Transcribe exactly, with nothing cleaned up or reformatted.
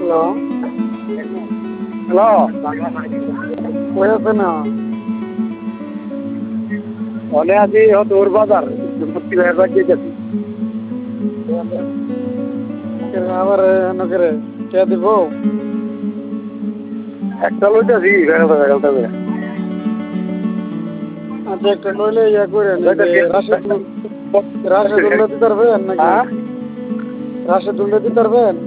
Hello hello কই আছেন? অনে আছি তোর বাজার মুক্তি ভাইয়ের বাড়ি গেছি। আবার নগরে কে দিব একটা লইতেছি আচ্ছা একটা লইলে ইয়া করে রাশে রাশে তুললে দিতে পারবেন নাকি? রাশে তুললে দিতে পারবেন?